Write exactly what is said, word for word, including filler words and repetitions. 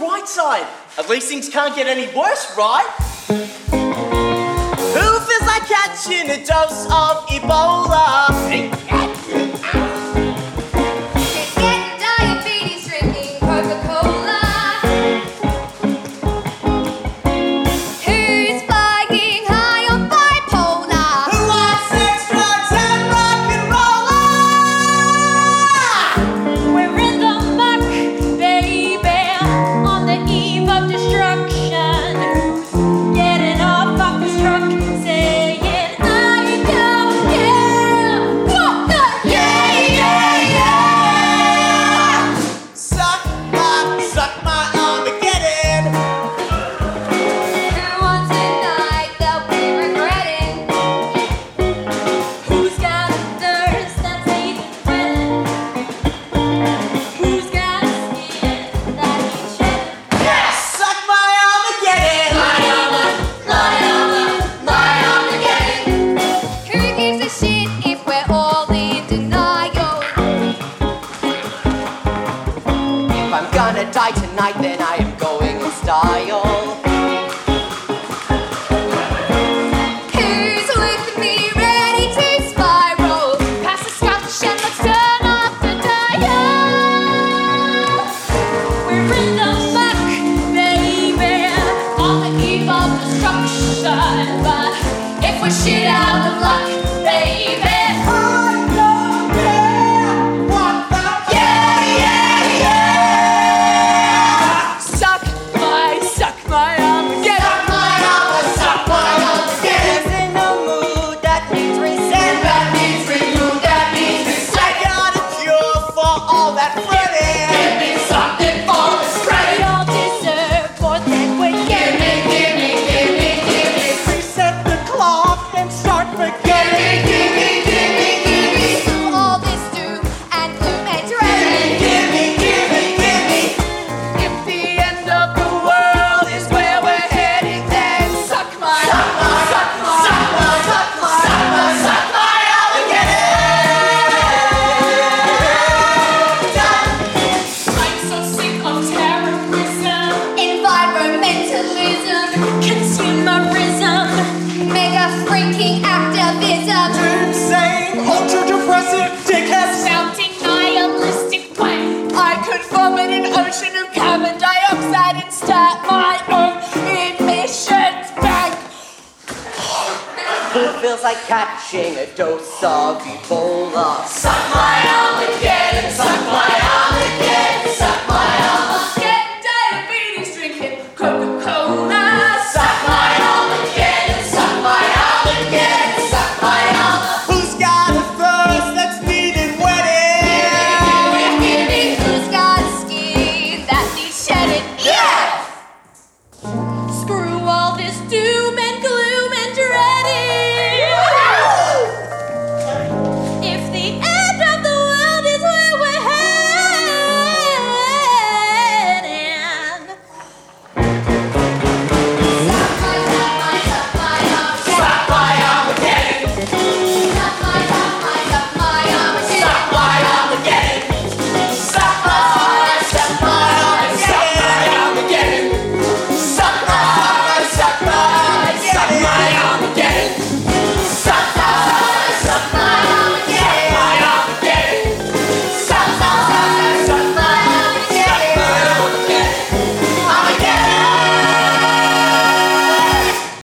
bright side. At least things can't get any worse, right? Who feels like catching a dose of Ebola? Get diabetes drinking Coca-Cola. Who's flying high on bipolar? Who wants sex, drugs, and rock and roller? We're in the muck, baby, on the eve of destruction. Getting off of this truck, saying, I don't care. What the? Yeah, yeah, yeah! Suck my, suck my Armageddon. Who wants a night they'll be regretting? Who's got a thirst that's even wet? Who's got a skin that needs shedding? Yes, suck my Armageddon. Who gives a shit if we're all in denial? If I'm gonna die tonight, then I am going in style. Who's with me ready to spiral? Pass the scotch and let's turn off the dial. We're in the muck, baby, on the eve of destruction. But if we're shit out of luck, baby, I don't care what the yeah, yeah, yeah. suck my, suck my Armageddon. Suck my Armageddon, suck my Armageddon. In a mood that needs reset, that needs renewed, that needs reset. I got a cure for all that fretting. Give me something for the We spreading. all deserve more than we're Give me, getting. give me, give me, give me. Reset the clock and start forgetting. Give me, give me, give me. Through all this doom and gloom and dread. Give me, give me, give me. If the end of the world is where we're heading, then suck my, suck my, suck my, suck my, suck my, suck my, suck my I'm so sick of terrorism, Environmentalism, consumerism, mega freaking activism. Insane, ultra depressive, dickheads. spouting nihilistic wank. I could vomit an ocean of carbon dioxide and start my own emissions bank. Who feels like catching a dose of Ebola? Suck my Armageddon, suck my